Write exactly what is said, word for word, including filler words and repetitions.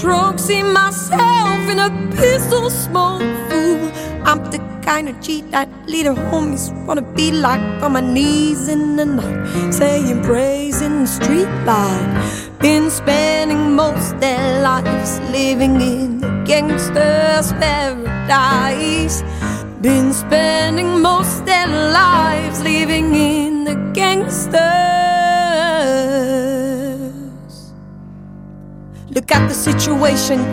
drunk, see myself in a pistol smoke. Fool, I'm the kind of G that little homies wanna be like. On my knees in the night, saying praise in the street light. Been spending most their lives living in the gangster's paradise. Been spending most their lives living in the gangsters. Look at the situation.